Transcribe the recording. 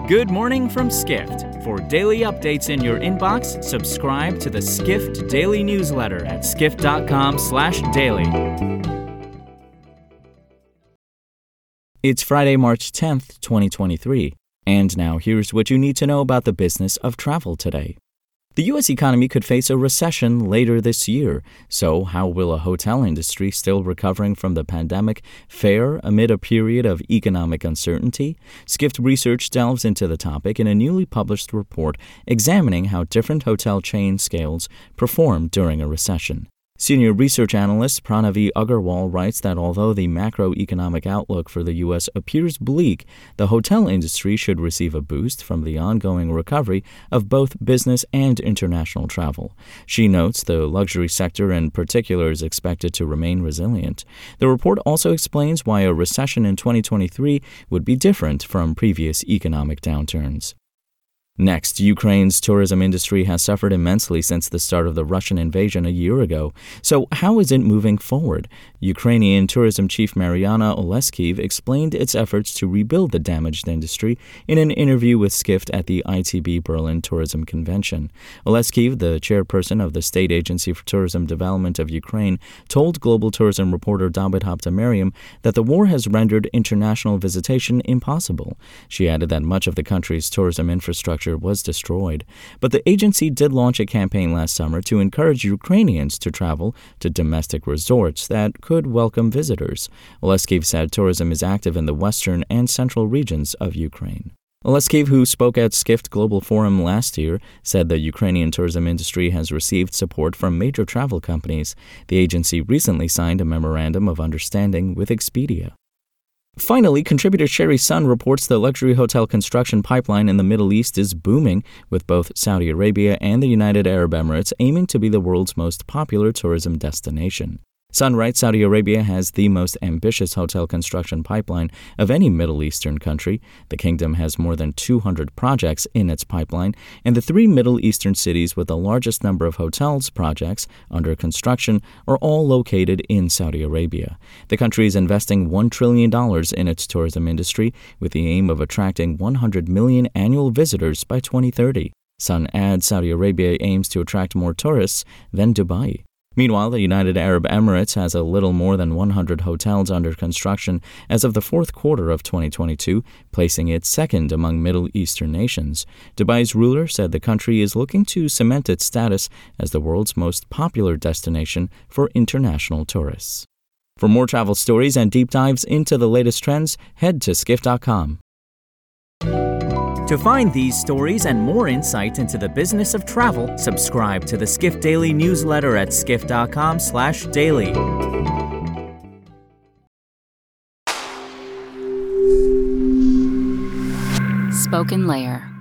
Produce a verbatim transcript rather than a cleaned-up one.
Good morning from Skift. For daily updates in your inbox, subscribe to the Skift Daily newsletter at skift dot com slash daily. It's Friday, March tenth, twenty twenty-three. And now here's what you need to know about the business of travel today. The U S economy could face a recession later this year. So how will a hotel industry still recovering from the pandemic fare amid a period of economic uncertainty? Skift Research delves into the topic in a newly published report examining how different hotel chain scales perform during a recession. Senior research analyst Pranavi Agarwal writes that although the macroeconomic outlook for the U S appears bleak, the hotel industry should receive a boost from the ongoing recovery of both business and international travel. She notes the luxury sector in particular is expected to remain resilient. The report also explains why a recession in twenty twenty-three would be different from previous economic downturns. Next, Ukraine's tourism industry has suffered immensely since the start of the Russian invasion a year ago. So how is it moving forward? Ukrainian tourism chief Mariana Oleskiv explained its efforts to rebuild the damaged industry in an interview with Skift at the I T B Berlin Tourism Convention. Oleskiv, the chairperson of the State Agency for Tourism Development of Ukraine, told global tourism reporter David Habtemariam that the war has rendered international visitation impossible. She added that much of the country's tourism infrastructure was destroyed. But the agency did launch a campaign last summer to encourage Ukrainians to travel to domestic resorts that could welcome visitors. Oleskiv said tourism is active in the western and central regions of Ukraine. Oleskiv, who spoke at Skift Global Forum last year, said the Ukrainian tourism industry has received support from major travel companies. The agency recently signed a memorandum of understanding with Expedia. Finally, contributor Sherry Sun reports the luxury hotel construction pipeline in the Middle East is booming, with both Saudi Arabia and the United Arab Emirates aiming to be the world's most popular tourism destination. Sun writes Saudi Arabia has the most ambitious hotel construction pipeline of any Middle Eastern country. The kingdom has more than two hundred projects in its pipeline, and the three Middle Eastern cities with the largest number of hotels projects under construction are all located in Saudi Arabia. The country is investing one trillion dollars in its tourism industry with the aim of attracting one hundred million annual visitors by twenty thirty. Sun adds Saudi Arabia aims to attract more tourists than Dubai. Meanwhile, the United Arab Emirates has a little more than one hundred hotels under construction as of the fourth quarter of twenty twenty-two, placing it second among Middle Eastern nations. Dubai's ruler said the country is looking to cement its status as the world's most popular destination for international tourists. For more travel stories and deep dives into the latest trends, head to skift dot com. To find these stories and more insight into the business of travel, subscribe to the Skift Daily newsletter at skift dot com slash daily. Spoken Layer.